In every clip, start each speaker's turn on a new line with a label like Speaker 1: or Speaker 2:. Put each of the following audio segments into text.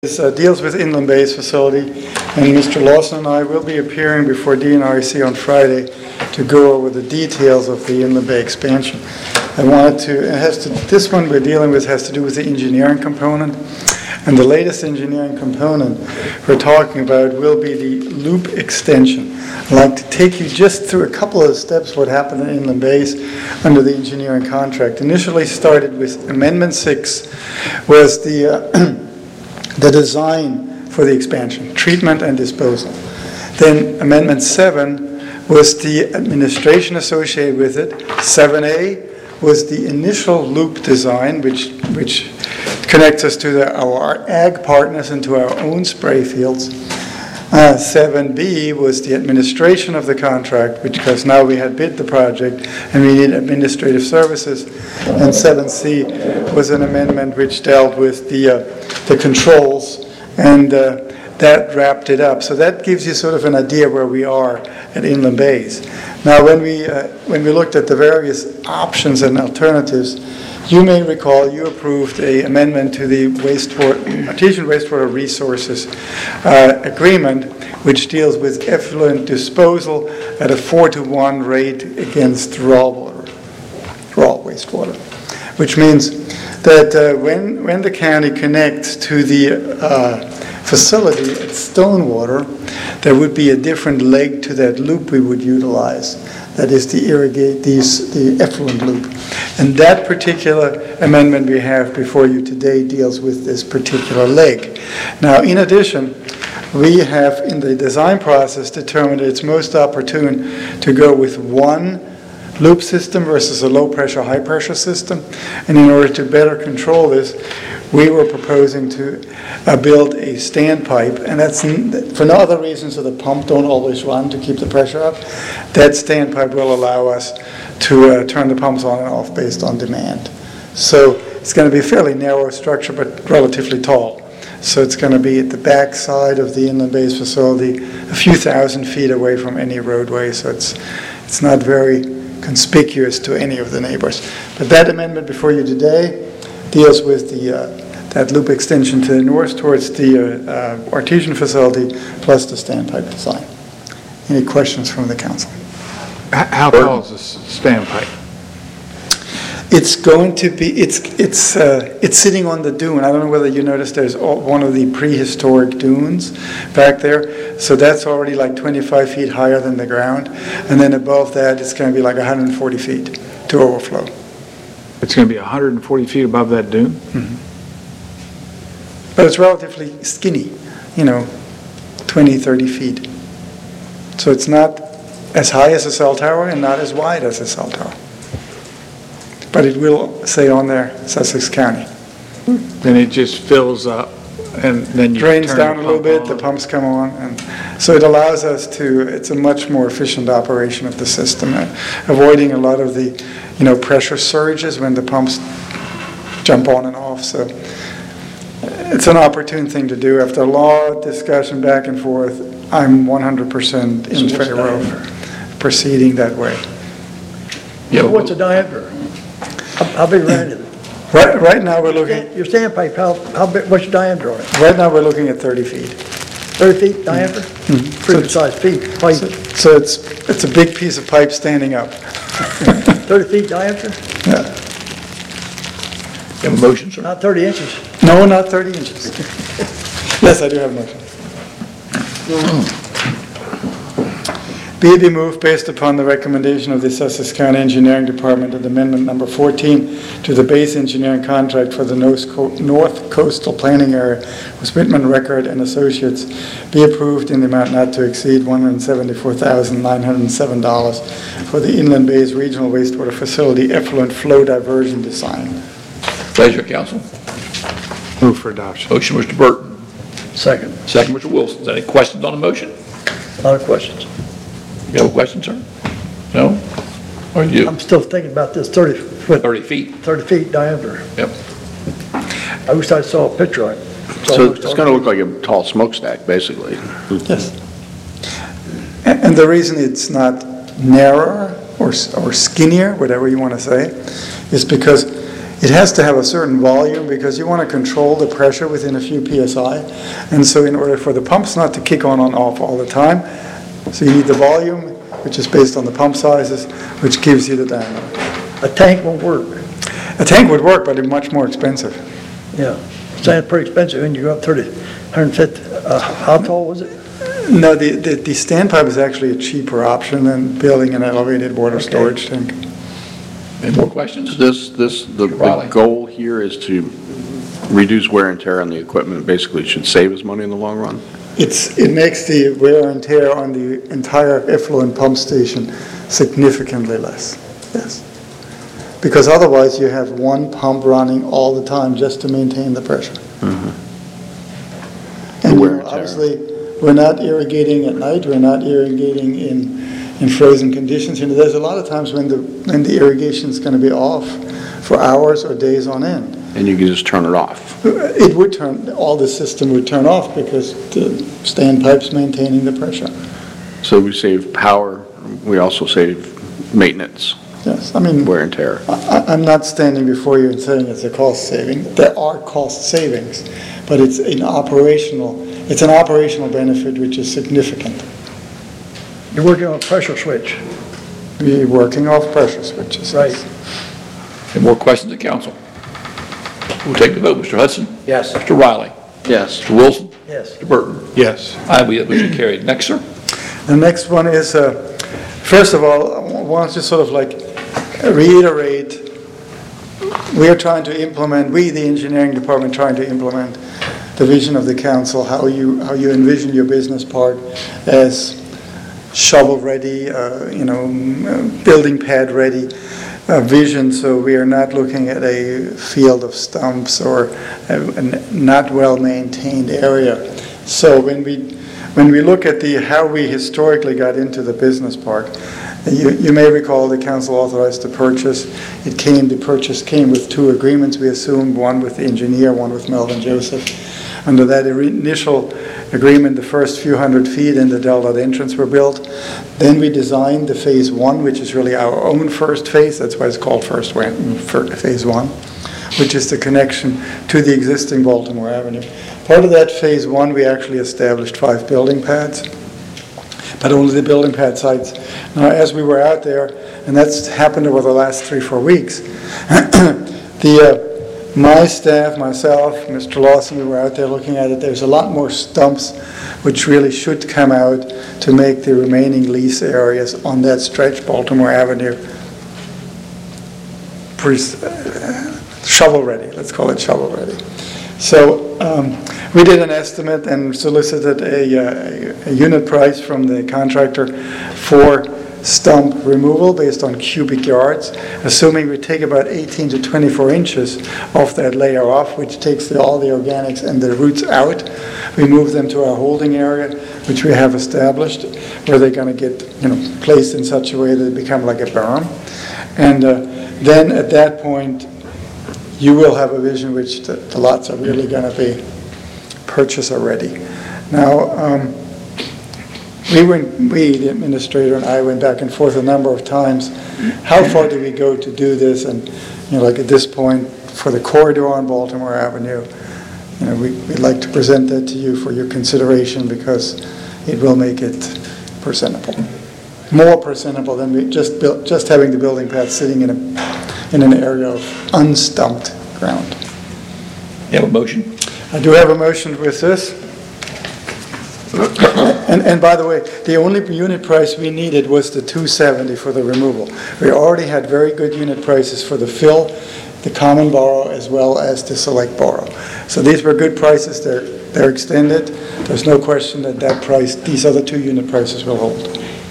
Speaker 1: This deals with Inland Bay's facility, and Mr. Lawson and I will be appearing before DNREC on Friday to go over the details of the Inland Bay expansion. This one we're dealing with has to do with the engineering component, and the latest engineering component we're talking about will be the loop extension. I'd like to take you just through a couple of steps what happened in Inland Bays under the engineering contract. Initially started with Amendment 6 was the design for the expansion, treatment and disposal. Then Amendment 7 was the administration associated with it. 7A was the initial loop design, which connects us to our ag partners and to our own spray fields. 7B was the administration of the contract, because now we had bid the project and we need administrative services. And 7C was an amendment which dealt with the controls, and that wrapped it up. So that gives you sort of an idea where we are at Inland Bays. Now, when we looked at the various options and alternatives, you may recall you approved an amendment to the Artesian Wastewater Resources Agreement, which deals with effluent disposal at a 4-to-1 rate against raw wastewater, which means that when the county connects to the facility at Stonewater, there would be a different leg to that loop we would utilize. That is the effluent loop. And that particular amendment we have before you today deals with this particular leg. Now, in addition, we have in the design process determined it's most opportune to go with one loop system versus a low-pressure, high-pressure system. And in order to better control this, we were proposing to build a standpipe, and that's for no other reason so the pump don't always run to keep the pressure up. That standpipe will allow us to turn the pumps on and off based on demand. So it's going to be a fairly narrow structure, but relatively tall. So it's going to be at the back side of the Inland Bays facility, a few thousand feet away from any roadway, so it's not very conspicuous to any of the neighbors. But that amendment before you today deals with that loop extension to the north towards the Artesian facility plus the standpipe design. Any questions from the council?
Speaker 2: How tall is this standpipe?
Speaker 1: It's going to be, it's sitting on the dune. I don't know whether you noticed there's one of the prehistoric dunes back there. So that's already like 25 feet higher than the ground. And then above that, it's going to be like 140 feet to overflow.
Speaker 2: It's going to be 140 feet above that dune?
Speaker 1: Mm-hmm. But it's relatively skinny, 20, 30 feet. So it's not as high as a cell tower and not as wide as a cell tower. But it will say on there, Sussex County.
Speaker 2: Then it just fills up, and then you
Speaker 1: drains down a little bit, the pumps come on, and so it allows us it's a much more efficient operation of the system, avoiding a lot of the, pressure surges when the pumps jump on and off. So it's an opportune thing to do. After a lot of discussion back and forth, I'm 100% in favor of proceeding that way.
Speaker 3: Yeah. What's the diameter? How big around is it?
Speaker 1: Right now we're looking...
Speaker 3: Your standpipe, how big, what's your diameter on it?
Speaker 1: Right now we're looking at 30 feet.
Speaker 3: 30 feet diameter? Mm-hmm. Pretty good sized pipe.
Speaker 1: So it's a big piece of pipe standing up.
Speaker 3: 30 feet diameter?
Speaker 1: Yeah.
Speaker 4: You have a motion, sir?
Speaker 3: Not 30 inches.
Speaker 1: No, not 30 inches. Yes, I do have a motion. Be it moved based upon the recommendation of the Sussex County Engineering Department that Amendment Number 14 to the base engineering contract for the North Coastal Planning Area with Whitman Record and Associates be approved in the amount not to exceed $174,907 for the Inland Bays Regional Wastewater Facility effluent flow diversion design.
Speaker 4: Pleasure, council.
Speaker 2: Move for adoption.
Speaker 4: Motion, Mr. Burton.
Speaker 3: Second.
Speaker 4: Second, Mr. Wilson. Is there any questions on the motion?
Speaker 3: A lot of questions.
Speaker 4: You have a question, sir? No? Or you?
Speaker 3: I'm still thinking about this 30 foot.
Speaker 4: 30 feet.
Speaker 3: 30 feet diameter.
Speaker 4: Yep.
Speaker 3: I wish I saw a picture of it.
Speaker 5: So it's going to look like a tall smokestack, basically.
Speaker 1: Yes. And the reason it's not narrower or skinnier, whatever you want to say, is because It has to have a certain volume because you want to control the pressure within a few psi. And so in order for the pumps not to kick on and off all the time, so you need the volume, which is based on the pump sizes, which gives you the diameter.
Speaker 3: A tank won't work.
Speaker 1: A tank would work, but it's much more expensive.
Speaker 3: Yeah. Sounds pretty expensive when you go up 150. How tall was it?
Speaker 1: No, the standpipe is actually a cheaper option than building an elevated water storage tank.
Speaker 4: Any more questions?
Speaker 5: The
Speaker 4: Riley.
Speaker 5: goal here is to reduce wear and tear on the equipment, basically should save us money in the long run?
Speaker 1: It makes the wear and tear on the entire effluent pump station significantly less, yes. Because otherwise you have one pump running all the time just to maintain the pressure. And
Speaker 5: wear and tear.
Speaker 1: obviously, we're not irrigating at night, we're not irrigating in frozen conditions. There's a lot of times when the irrigation is going to be off for hours or days on end.
Speaker 5: And you can just turn it off.
Speaker 1: It would all the system would turn off because the standpipe's maintaining the pressure.
Speaker 5: So we save power, we also save maintenance,
Speaker 1: Yes, I mean,
Speaker 5: wear and tear.
Speaker 1: I'm not standing before you and saying it's a cost saving. There are cost savings, but it's an operational benefit which is significant.
Speaker 3: You're working on a pressure switch.
Speaker 1: We're working off pressure switches.
Speaker 3: Right.
Speaker 4: Any more questions of council? We'll take the vote. Mr. Hudson?
Speaker 3: Yes.
Speaker 4: Mr. Riley?
Speaker 5: Yes.
Speaker 4: Mr. Wilson?
Speaker 3: Yes.
Speaker 4: Mr. Burton?
Speaker 2: Yes.
Speaker 4: Aye, we have motion carried. Next, sir.
Speaker 1: The next one is, first of all, I want to sort of like reiterate, we are trying to implement, the engineering department, trying to implement the vision of the council, how you envision your business park as shovel-ready, building pad-ready vision, so we are not looking at a field of stumps or a not well-maintained area. So when we look at how we historically got into the business park, you may recall the council authorized the purchase. The purchase came with two agreements, we assumed, one with the engineer, one with Melvin Joseph. Under that initial agreement, the first few hundred feet in the Delta entrance were built. Then we designed the phase one, which is really our own first phase. That's why it's called phase one, which is the connection to the existing Baltimore Avenue. Part of that phase one, we actually established 5 building pads, but only the building pad sites. Now, as we were out there, and that's happened over the last 3-4 weeks, my staff, myself, Mr. Lawson, we were out there looking at it. There's a lot more stumps which really should come out to make the remaining lease areas on that stretch, Baltimore Avenue, shovel-ready. Let's call it shovel-ready. So we did an estimate and solicited a unit price from the contractor for stump removal based on cubic yards, assuming we take about 18 to 24 inches of that layer off, which takes all the organics and the roots out. We move them to our holding area, which we have established, where they're going to get placed in such a way that they become like a berm. And then at that point, you will have a vision which the lots are really going to be purchase already. Now, the administrator and I went back and forth a number of times. How far do we go to do this? And like at this point, for the corridor on Baltimore Avenue, we'd like to present that to you for your consideration because it will make it presentable, more presentable than just having the building pads sitting in an area of unstumped ground.
Speaker 4: You have a motion?
Speaker 1: I do have a motion with this. And by the way, the only unit price we needed was the $270 for the removal. We already had very good unit prices for the fill, the common borrow, as well as the select borrow. So these were good prices. They're extended. There's no question that price, these other 2 unit prices will hold.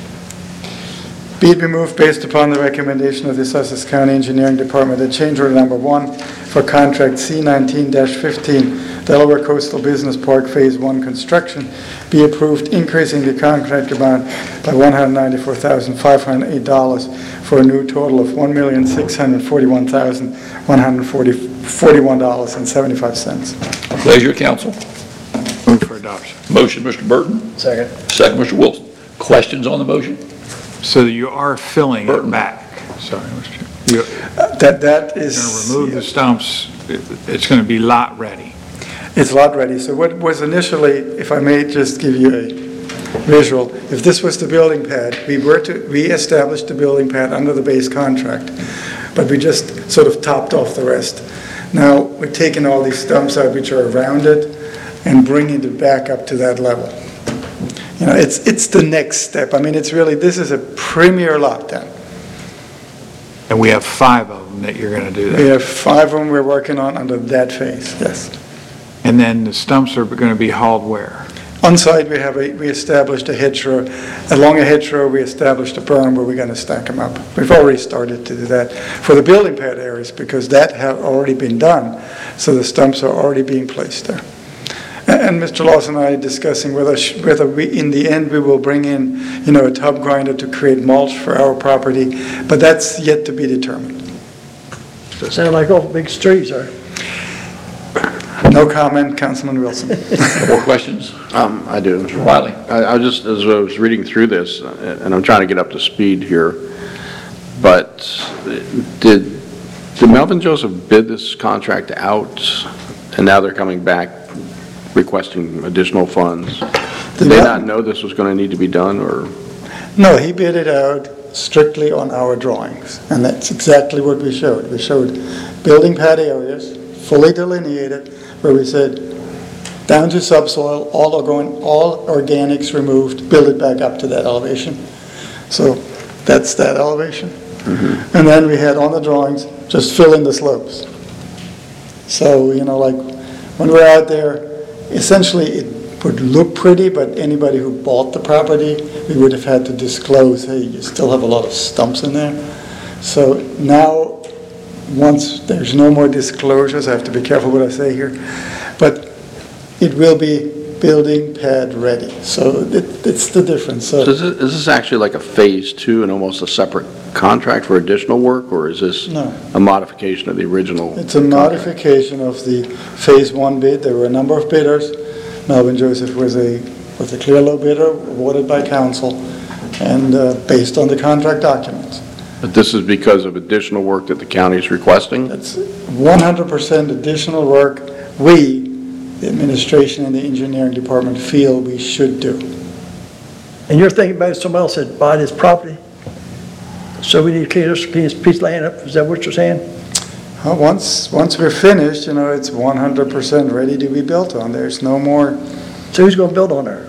Speaker 1: Be it removed based upon the recommendation of the Sussex County Engineering Department that change order number 1 for contract C19-15 Delaware Coastal Business Park Phase 1 construction be approved, increasing the contract amount by $194,508 for a new total of $1,641,141.75.
Speaker 4: Pleasure, council.
Speaker 2: Move for adoption.
Speaker 4: Motion, Mr. Burton.
Speaker 3: Second.
Speaker 4: Second, Mr. Wilson. Questions on the motion?
Speaker 2: So you are filling
Speaker 4: Burton.
Speaker 2: it back. Sorry, Mr. Chairman.
Speaker 1: That is...
Speaker 2: Going to remove the stumps, it's going to be lot ready.
Speaker 1: It's lot ready. So what was initially, if I may just give you a visual, if this was the building pad, we established the building pad under the base contract, but we just sort of topped off the rest. Now we're taking all these stumps out which are around it and bringing it back up to that level. You know, it's the next step. I mean, it's really, this is a premier lot then.
Speaker 2: And we have 5 of them that you're going to do
Speaker 1: We
Speaker 2: that.
Speaker 1: have 5 of them we're working on under that phase, yes.
Speaker 2: And then the stumps are going to be hauled where?
Speaker 1: On site, we established a hedgerow. Along a hedgerow, we established a berm where we're going to stack them up. We've already started to do that for the building pad areas because that have already been done. So the stumps are already being placed there. And Mr. Lawson and I are discussing whether we, in the end, we will bring in, you know, a tub grinder to create mulch for our property, but that's yet to be determined.
Speaker 3: Sound like awful big trees there.
Speaker 1: No comment, Councilman Wilson.
Speaker 4: More questions?
Speaker 5: I do.
Speaker 4: Mr. Wiley?
Speaker 5: I just, as I was reading through this, and I'm trying to get up to speed here, but did Melvin Joseph bid this contract out, and now they're coming back requesting additional funds? Did they not know this was going to need to be done, or?
Speaker 1: No, he bid it out strictly on our drawings, and that's exactly what we showed. We showed building pad areas, fully delineated, where we said, down to subsoil, all organics removed, build it back up to that elevation. So that's that elevation. Mm-hmm. And then we had on the drawings, just fill in the slopes. So, you know, like when we're out there, essentially it would look pretty, but anybody who bought the property, we would have had to disclose, hey, you still have a lot of stumps in there. So now, once there's no more disclosures, I have to be careful what I say here, but it will be building pad ready. So it's the difference. So
Speaker 5: is this actually like a phase 2 and almost a separate contract for additional work, or is this a modification of the original
Speaker 1: It's a modification of the phase 1 bid. There were a number of bidders. Melvin Joseph was a clear low bidder, awarded by council, and based on the contract documents.
Speaker 5: But this is because of additional work that the county is requesting?
Speaker 1: That's 100% additional work we, the administration and the engineering department, feel we should do.
Speaker 3: And you're thinking about somebody else that bought this property? So we need to clean this piece of land up, is that what you're saying?
Speaker 1: Once we're finished, you know, it's 100% ready to be built on. There's no more.
Speaker 3: So who's going to build on there?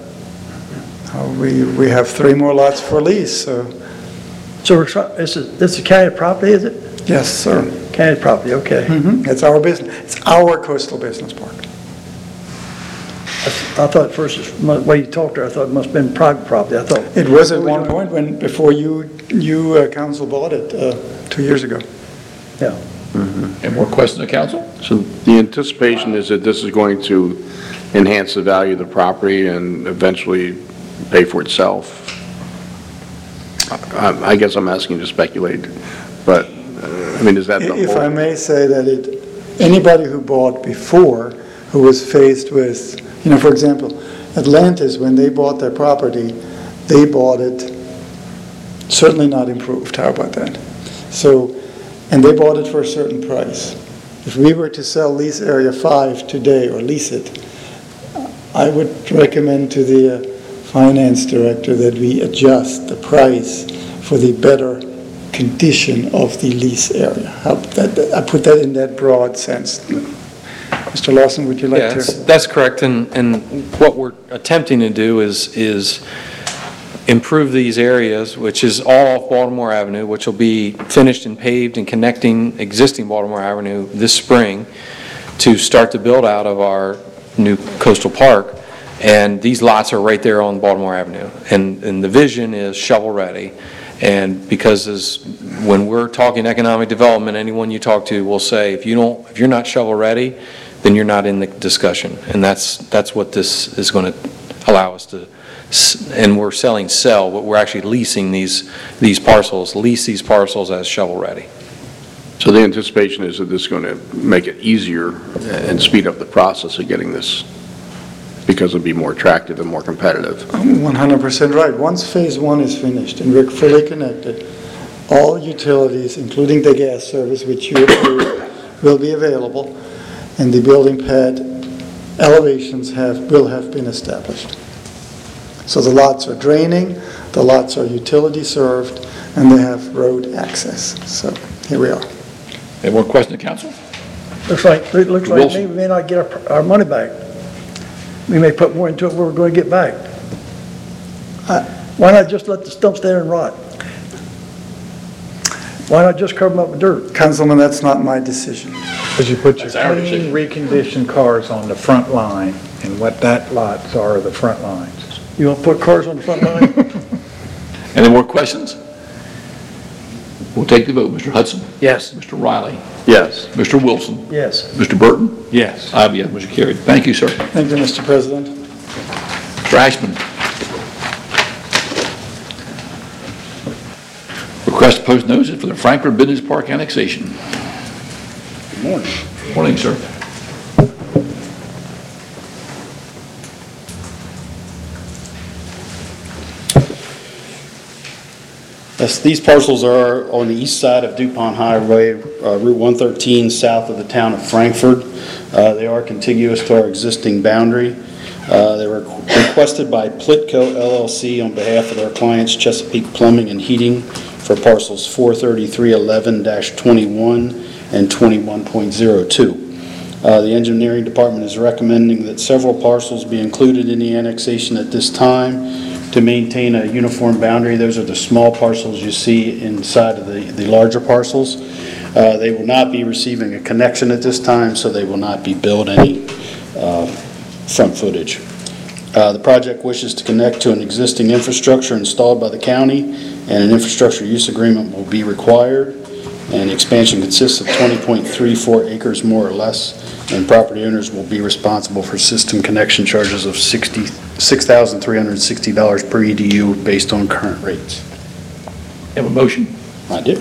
Speaker 1: We have 3 more lots for lease, so.
Speaker 3: So this is county property, is it?
Speaker 1: Yes, sir.
Speaker 3: County property, okay.
Speaker 1: Mm-hmm. It's our business. It's our coastal business park.
Speaker 3: I thought first, the way you talked there, I thought it must have been private property. I thought
Speaker 1: It was at one point before you council bought it 2 years ago.
Speaker 3: Yeah.
Speaker 4: Mm-hmm. Any more questions of council?
Speaker 5: So the anticipation is that this is going to enhance the value of the property and eventually pay for itself? I guess I'm asking you to speculate, but, I mean, is that the whole?
Speaker 1: If I may say that anybody who bought before, who was faced with, you know, for example, Atlantis, when they bought their property, they bought it certainly not improved. How about that? So, and they bought it for a certain price. If we were to sell lease area 5 today, or lease it, I would recommend to the finance director that we adjust the price for the better condition of the lease area. I put that in that broad sense. Mr. Lawson, would you like to?
Speaker 6: That's correct, and what we're attempting to do is improve these areas, which is all off Baltimore Avenue, which will be finished and paved and connecting existing Baltimore Avenue this spring to start the build out of our new coastal park. And these lots are right there on Baltimore Avenue, and the vision is shovel ready. And because when we're talking economic development, anyone you talk to will say, if you're not shovel ready, then you're not in the discussion. And that's what this is going to allow us to. And we're sell, but we're actually leasing these parcels. Lease these parcels as shovel ready.
Speaker 5: So the anticipation is that this is going to make it easier and speed up the process of getting this, because it'll be more attractive and more competitive.
Speaker 1: 100% right. Once phase 1 is finished and we're fully connected, all utilities, including the gas service, which you approved, will be available, and the building pad elevations will have been established. So the lots are draining, the lots are utility served, and they have road access. So here we are.
Speaker 4: Any more questions, council?
Speaker 3: Looks like
Speaker 4: Wilson.
Speaker 3: we may not get our money back. We may put more into it than we're going to get back. Why not just let the stumps there and rot? Why not just cover them up with dirt?
Speaker 1: Councilman, that's not my decision.
Speaker 2: Because you put your
Speaker 4: That's our
Speaker 2: clean,
Speaker 4: decision.
Speaker 2: reconditioned cars on the front line, and what that lots are the front lines.
Speaker 3: You want to put cars on the front line?
Speaker 4: Any more questions? We'll take the vote. Mr. Hudson?
Speaker 2: Yes.
Speaker 4: Mr. Riley?
Speaker 5: Yes.
Speaker 4: Mr. Wilson?
Speaker 3: Yes.
Speaker 4: Mr. Burton?
Speaker 2: Yes.
Speaker 4: I have yes, motion carried. Thank you, sir.
Speaker 1: Thank you, Mr. President.
Speaker 4: Mr. Ashman? Request to post notices for the Frankfurt Business Park annexation.
Speaker 7: Good morning.
Speaker 4: Morning, sir.
Speaker 7: Yes, these parcels are on the east side of DuPont Highway, Route 113, south of the town of Frankfurt. They are contiguous to our existing boundary. They were requested by Plitco LLC on behalf of their clients Chesapeake Plumbing and Heating for parcels 43311-21 and 21.02. The engineering department is recommending that several parcels be included in the annexation at this time to maintain a uniform boundary. Those are the small parcels you see inside of the larger parcels. They will not be receiving a connection at this time, so they will not be billed any front footage. The project wishes to connect to an existing infrastructure installed by the county, and an infrastructure use agreement will be required. And the expansion consists of 20.34 acres more or less, and property owners will be responsible for system connection charges of $6,360 per EDU based on current rates.
Speaker 4: Have a motion?
Speaker 7: I do.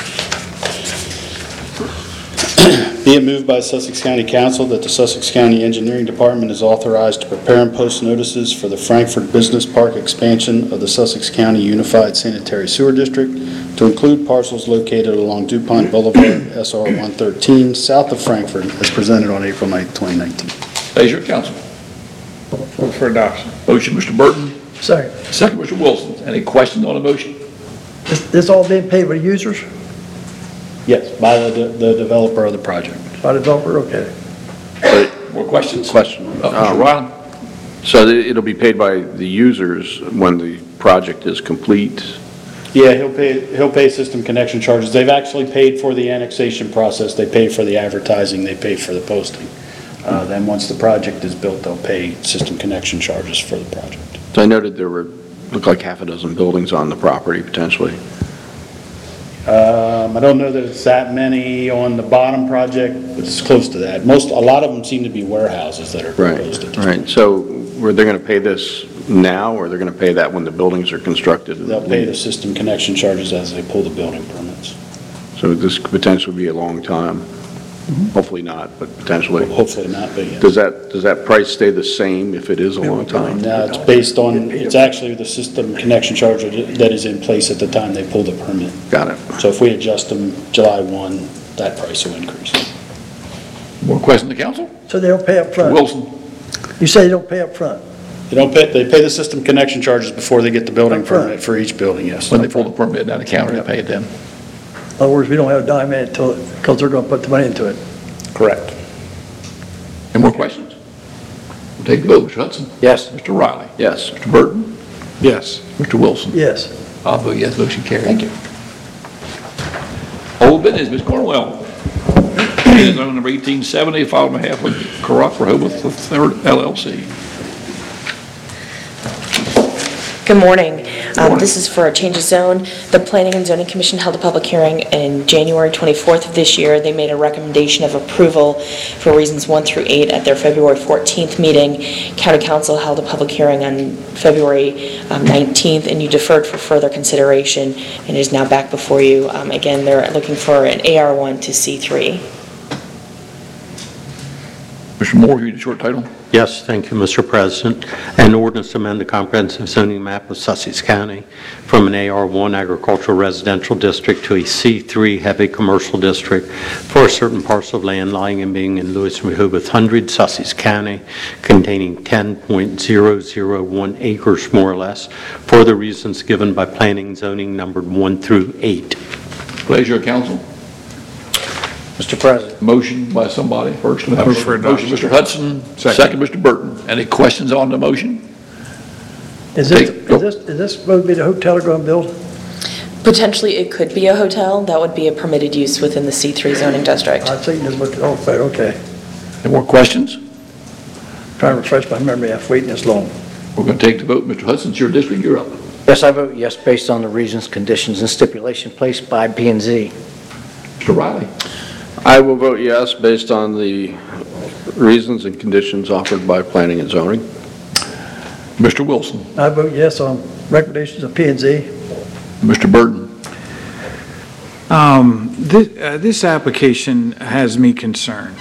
Speaker 7: Be it moved by Sussex County Council that the Sussex County Engineering Department is authorized to prepare and post notices for the Frankfurt Business Park expansion of the Sussex County Unified Sanitary Sewer District to include parcels located along DuPont Boulevard, SR 113, south of Frankfurt, as presented on April 9, 2019.
Speaker 4: Pleasure, council.
Speaker 2: Move for adoption.
Speaker 4: Motion, Mr. Burton.
Speaker 3: Second.
Speaker 4: Second, Mr. Wilson. Any questions on the motion?
Speaker 3: This all being paid by users,
Speaker 7: Yes, by the developer of the project.
Speaker 3: by the developer? Okay.
Speaker 4: More questions?
Speaker 5: Question.
Speaker 4: Mr. Riley?
Speaker 5: So it'll be paid by the users when the project is complete?
Speaker 7: Yeah, he'll pay system connection charges. They've actually paid for the annexation process. They pay for the advertising, they pay for the posting. Then once the project is built, they'll pay system connection charges for the project.
Speaker 5: So I noted there looked like half a dozen buildings on the property potentially.
Speaker 7: I don't know that it's that many on the bottom project, but it's close to that. A lot of them seem to be warehouses that are proposed at this point.
Speaker 5: Right. So were they going to pay this now, or they're going to pay that when the buildings are constructed?
Speaker 7: They'll pay the system connection charges as they pull the building permits.
Speaker 5: So this could potentially be a long time. Hopefully not, but potentially.
Speaker 7: Hopefully not, but yes.
Speaker 5: Does that price stay the same if it is a long time?
Speaker 7: Now, it's based on, it's actually the system connection charge that is in place at the time they pull the permit.
Speaker 5: Got it.
Speaker 7: So if we adjust them July 1, that price will increase.
Speaker 4: More questions to council?
Speaker 3: So they don't pay up front?
Speaker 4: Wilson?
Speaker 3: You say they don't pay up front?
Speaker 7: They pay the system connection charges before they get the building
Speaker 3: Up front.
Speaker 7: permit for each building, yes.
Speaker 4: When they pull the permit down the counter, they pay it then.
Speaker 3: In other words, we don't have a dime in it because they're going to put the money into it.
Speaker 7: Correct.
Speaker 4: Any more questions? We'll take the vote. Mr. Hudson?
Speaker 2: Yes.
Speaker 4: Mr. Riley?
Speaker 5: Yes.
Speaker 4: Mr. Burton?
Speaker 2: Yes.
Speaker 4: Mr. Wilson?
Speaker 3: Yes.
Speaker 4: I'll vote yes, motion carried. Thank you. Old business, Ms. Cornwell. Business on number 1870, filed on behalf of Karak Rehoboth III LLC.
Speaker 8: Good morning. This is for a change of zone. The Planning and Zoning Commission held a public hearing in January 24th of this year. They made a recommendation of approval for reasons 1 through 8 at their February 14th meeting. County Council held a public hearing on February 19th, and you deferred for further consideration, and is now back before you. Again, they're looking for an AR1 to C3.
Speaker 4: Mr. Moore, read the short title.
Speaker 9: Yes, thank you, Mr. President. An ordinance to amend the comprehensive zoning map of Sussex County from an AR1 agricultural residential district to a C3 heavy commercial district for a certain parcel of land lying and being in Lewis and Rehoboth 100, Sussex County, containing 10.001 acres more or less, for the reasons given by planning and zoning numbered 1 through 8.
Speaker 4: Pleasure of council.
Speaker 3: Mr. President.
Speaker 4: Motion by somebody first.
Speaker 2: Move for
Speaker 4: Motion, Mr. Hudson. Second, Mr. Burton. Any questions on the motion?
Speaker 3: Is this supposed to be the hotel they're going to build?
Speaker 8: Potentially, it could be a hotel. That would be a permitted use within the C3 zoning district.
Speaker 3: I'd say this looked, okay.
Speaker 4: Any more questions?
Speaker 3: Trying to refresh my memory after waiting this long.
Speaker 4: We're going to take the vote. Mr. Hudson, it's your district. You're up.
Speaker 10: Yes, I vote yes based on the reasons, conditions, and stipulation placed by P&Z.
Speaker 4: Mr. Riley.
Speaker 5: I will vote yes based on the reasons and conditions offered by planning and zoning.
Speaker 4: Mr. Wilson.
Speaker 3: I vote yes on recommendations of P&Z.
Speaker 4: Mr. Burton.
Speaker 2: This application has me concerned.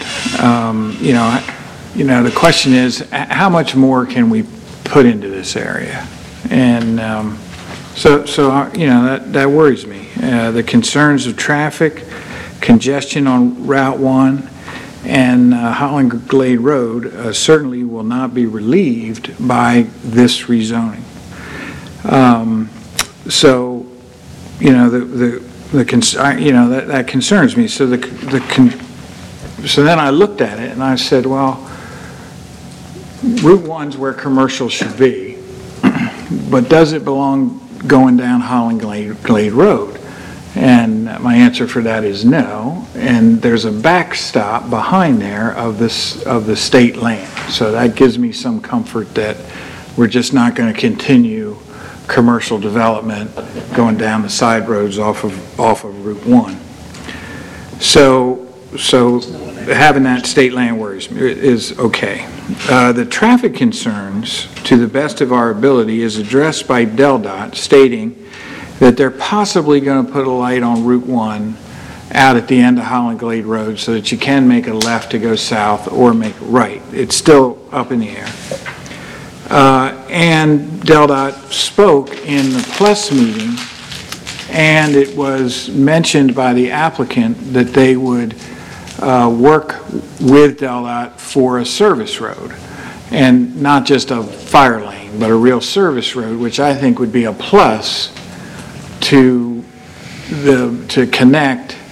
Speaker 2: The question is, how much more can we put into this area? And that worries me. The concerns of traffic, congestion on Route 1 and Holland Glade Road certainly will not be relieved by this rezoning. That concerns me. So then I looked at it and I said, well, Route 1's where commercial should be, but does it belong going down Holland Glade Road? And my answer for that is no. And there's a backstop behind there of the state land. So that gives me some comfort that we're just not going to continue commercial development going down the side roads off of Route 1. So having that state land worries me is okay. The traffic concerns, to the best of our ability, is addressed by DelDOT, stating that they're possibly going to put a light on Route 1 out at the end of Holland Glade Road so that you can make a left to go south or make a right. It's still up in the air. And DelDOT spoke in the Plus meeting, and it was mentioned by the applicant that they would work with DelDOT for a service road, and not just a fire lane, but a real service road, which I think would be a plus to connect,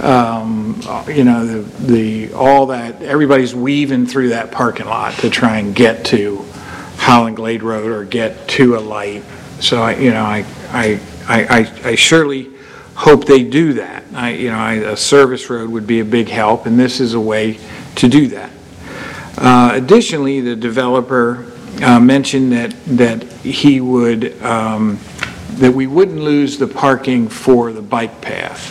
Speaker 2: all that, everybody's weaving through that parking lot to try and get to Holland Glade Road or get to a light. So I surely hope they do that. A service road would be a big help, and this is a way to do that. Additionally, the developer mentioned that he would that we wouldn't lose the parking for the bike path.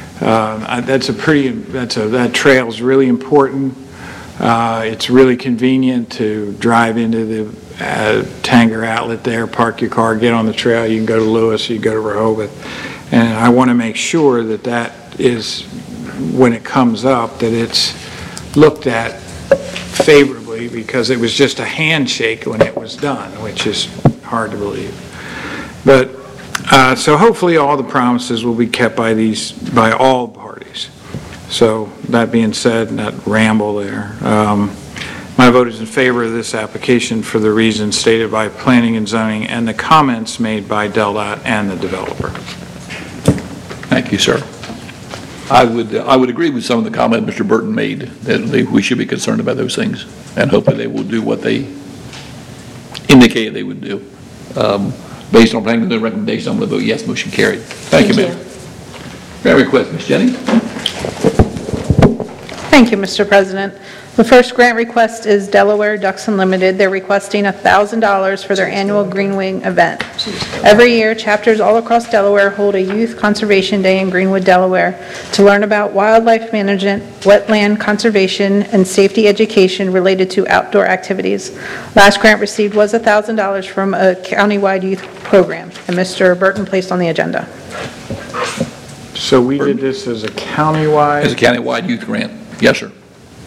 Speaker 2: That trail's really important. It's really convenient to drive into the Tanger outlet there, park your car, get on the trail. You can go to Lewis, you can go to Rehoboth. And I want to make sure that is, when it comes up, that it's looked at favorably, because it was just a handshake when it was done, which is hard to believe. But so hopefully all the promises will be kept by all parties. So that being said, not ramble there. My vote is in favor of this application for the reasons stated by Planning and Zoning and the comments made by DelDOT and the developer.
Speaker 4: Thank you, sir. I would agree with some of the comment Mr. Burton made, that we should be concerned about those things, and hopefully they will do what they indicated they would do. Based on planning the recommendation, I'm going to vote yes. Motion carried. Thank you, ma'am. Fair request, Ms. Jennings.
Speaker 11: Thank you, Mr. President. The first grant request is Delaware Ducks Unlimited. They're requesting $1,000 for their annual Greenwing event. Every year, chapters all across Delaware hold a Youth Conservation Day in Greenwood, Delaware, to learn about wildlife management, wetland conservation, and safety education related to outdoor activities. Last grant received was $1,000 from a countywide youth program, and Mr. Burton placed on the agenda.
Speaker 2: So we did this as a countywide?
Speaker 4: As a countywide youth grant. Yes, sir.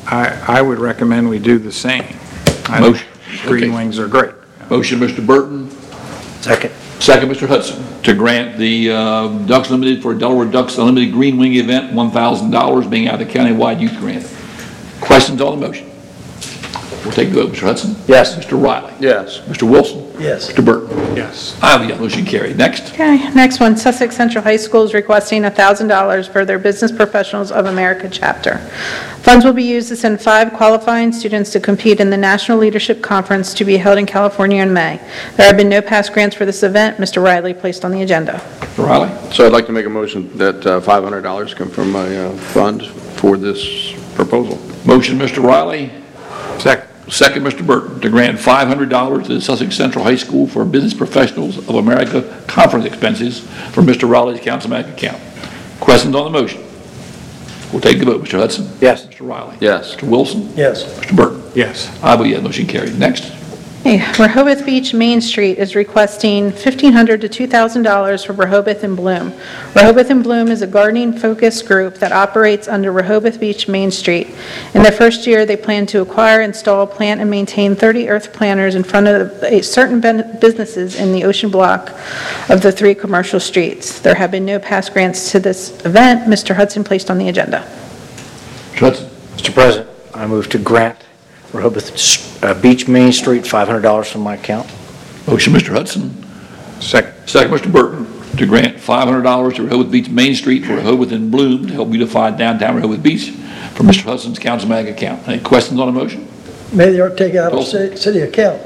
Speaker 2: I would recommend we do the same. I think
Speaker 4: Motion.
Speaker 2: Green
Speaker 4: Okay.
Speaker 2: wings are great.
Speaker 4: Motion, Mr. Burton.
Speaker 10: Second.
Speaker 4: Second, Mr. Hudson, to grant the Ducks Unlimited for Delaware Ducks Unlimited Green Wing event, $1,000 being out of the countywide youth grant. Questions on the motion? We'll take the vote. Mr. Hudson?
Speaker 10: Yes.
Speaker 4: Mr. Riley?
Speaker 5: Yes.
Speaker 4: Mr. Wilson?
Speaker 3: Yes.
Speaker 4: Mr. Burton?
Speaker 2: Yes.
Speaker 4: I have a yes, motion carried. Next.
Speaker 11: Okay, next one, Sussex Central High School is requesting $1,000 for their Business Professionals of America chapter. Funds will be used to send 5 qualifying students to compete in the National Leadership Conference to be held in California in May. There have been no past grants for this event. Mr. Riley placed on the agenda.
Speaker 4: Mr. Riley?
Speaker 5: So I'd like to make a motion that $500 come from my fund for this proposal.
Speaker 4: Motion, Mr. Riley.
Speaker 2: Second.
Speaker 4: Second, Mr. Burton, to grant $500 to the Sussex Central High School for Business Professionals of America conference expenses from Mr. Riley's councilman account. Questions on the motion? We'll take the vote. Mr. Hudson?
Speaker 10: Yes.
Speaker 4: Mr. Riley?
Speaker 5: Yes.
Speaker 4: Mr. Wilson?
Speaker 3: Yes.
Speaker 4: Mr. Burton?
Speaker 2: Yes.
Speaker 4: I vote yes, motion carried. Next.
Speaker 11: Okay, Rehoboth Beach Main Street is requesting $1,500 to $2,000 for Rehoboth and Bloom. Rehoboth and Bloom is a gardening-focused group that operates under Rehoboth Beach Main Street. In their first year, they plan to acquire, install, plant, and maintain 30 earth planters in front of certain businesses in the ocean block of the 3 commercial streets. There have been no past grants to this event. Mr. Hudson placed on the agenda.
Speaker 4: Mr. Hudson?
Speaker 10: Mr. President, I move to grant Rehoboth Beach Main Street $500 from my account.
Speaker 4: Motion, Mr. Hudson.
Speaker 2: Second.
Speaker 4: Second, Mr. Burton, to grant $500 to Rehoboth Beach Main Street for Rehoboth and Bloom to help beautify downtown Rehoboth Beach from Mr. Hudson's councilman account. Any questions on the motion?
Speaker 3: Maybe they ought to take it out of
Speaker 4: Wilson.
Speaker 3: city account.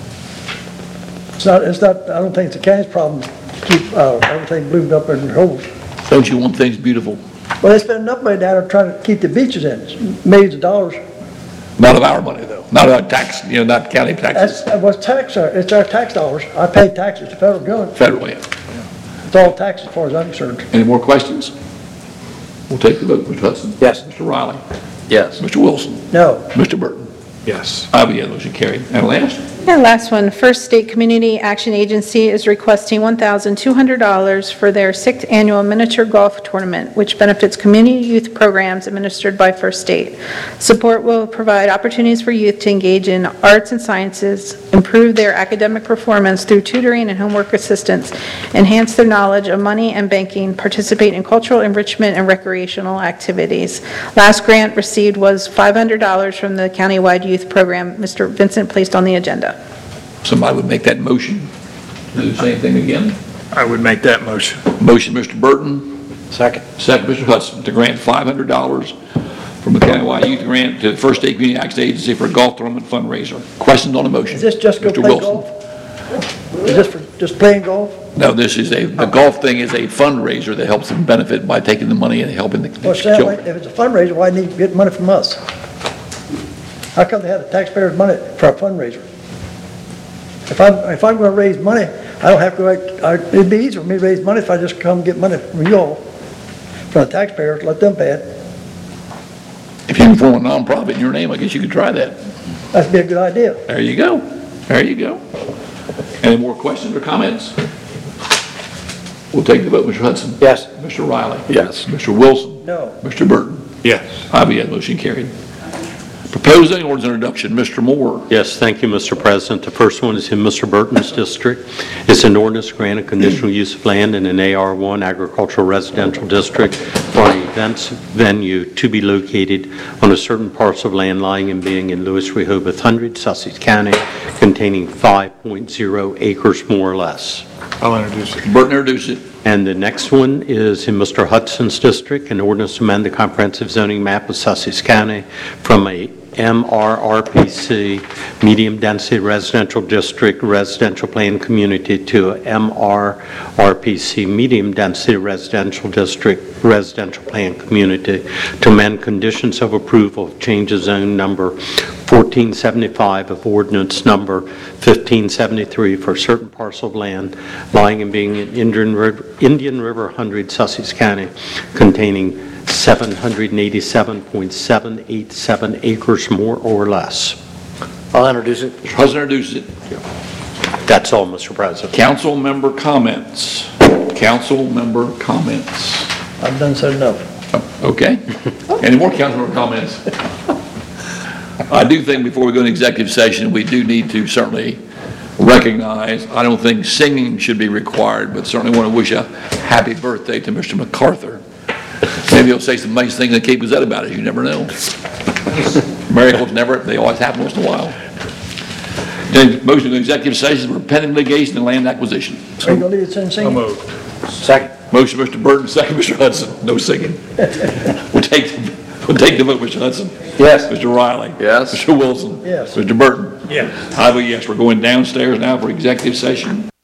Speaker 3: It's not, I don't think it's the county's problem to keep everything bloomed up in Rehoboth.
Speaker 4: Don't you want things beautiful?
Speaker 3: Well, they spend enough money down there trying to keep the beaches in, it's millions of dollars.
Speaker 4: Not of our money, though. Not of our tax, not county taxes.
Speaker 3: That's what's tax, it's our tax dollars. I pay taxes to federal government.
Speaker 4: Federal, yeah.
Speaker 3: It's all tax as far as I'm concerned.
Speaker 4: Any more questions? We'll take the vote. Mr. Hudson?
Speaker 10: Yes.
Speaker 4: Mr. Riley?
Speaker 5: Yes.
Speaker 4: Mr. Wilson?
Speaker 3: No.
Speaker 4: Mr. Burton?
Speaker 2: Yes.
Speaker 4: I have a yes, motion carried. And last?
Speaker 11: And last one, First State Community Action Agency is requesting $1,200 for their 6th annual miniature golf tournament, which benefits community youth programs administered by First State. Support will provide opportunities for youth to engage in arts and sciences, improve their academic performance through tutoring and homework assistance, enhance their knowledge of money and banking, participate in cultural enrichment and recreational activities. Last grant received was $500 from the countywide youth program. Mr. Vincent placed on the agenda.
Speaker 4: Somebody would make that motion. Do the same thing again.
Speaker 2: I would make that motion.
Speaker 4: Motion, Mr. Burton.
Speaker 10: Second.
Speaker 4: Second, Mr. Hudson, to grant $500 from the countywide youth grant to the First State Community Action Agency for a golf tournament fundraiser. Questions on the motion?
Speaker 3: Is this just go
Speaker 4: Mr.
Speaker 3: play
Speaker 4: Wilson?
Speaker 3: golf? Is this for just playing golf?
Speaker 4: No, this is the golf thing is a fundraiser that helps them benefit by taking the money and helping the
Speaker 3: Well, Sam,
Speaker 4: children.
Speaker 3: if it's a fundraiser, why need to get money from us? How come they have the taxpayers' money for a fundraiser? If I'm going to raise money, I don't have to, it'd be easier for me to raise money if I just come get money from you all, from the taxpayers, let them pay it.
Speaker 4: If you can form a nonprofit in your name, I guess you could try that.
Speaker 3: That'd be a good idea.
Speaker 4: There you go. There you go. Any more questions or comments? We'll take the vote. Mr. Hudson?
Speaker 10: Yes.
Speaker 4: Mr. Riley?
Speaker 5: Yes.
Speaker 4: Mr. Wilson?
Speaker 3: No.
Speaker 4: Mr. Burton?
Speaker 2: Yes.
Speaker 4: I have a yes, motion carried. Proposed zoning ordinance introduction, Mr. Moore.
Speaker 9: Yes, thank you, Mr. President. The first one is in Mr. Burton's district. It's an ordinance granting conditional use of land in an AR1 agricultural residential district for an events venue to be located on a certain parcel of land lying and being in Lewis Rehoboth 100, Sussex County, containing 5.0 acres more or less.
Speaker 2: I'll introduce it.
Speaker 4: Burton introduced it.
Speaker 9: And the next one is in Mr. Hudson's district, an ordinance to amend the comprehensive zoning map of Sussex County from a MRRPC, medium density residential district, residential plan community to a MRRPC, medium density residential district, residential plan community, to amend conditions of approval of change of zone number 1475 of ordinance number 1573 for certain parcel of land lying and being in Indian River 100, Sussex County, containing 787.787 acres more or less.
Speaker 10: I'll introduce it.
Speaker 4: Mr. Hudson introduced it.
Speaker 9: That's all, Mr. President.
Speaker 4: Council member comments. Council member comments.
Speaker 3: I've done said enough.
Speaker 4: Okay. Any more council member comments? I do think before we go into executive session, we do need to certainly recognize, I don't think singing should be required, but certainly want to wish a happy birthday to Mr. MacArthur. Maybe he'll say some nice things that Kate was about it, you never know. Miracles they always happen once in a while. Then motion to executive session for pending litigation and land acquisition.
Speaker 3: Are you going to leave it singing?
Speaker 10: Second.
Speaker 4: Motion, Mr. Burton, second, Mr. Hudson. No singing. We'll take the vote, Mr. Hudson.
Speaker 10: Yes.
Speaker 4: Mr. Riley.
Speaker 5: Yes.
Speaker 4: Mr. Wilson.
Speaker 3: Yes.
Speaker 4: Mr. Burton.
Speaker 10: Yes.
Speaker 4: I vote yes. We're going downstairs now for executive session.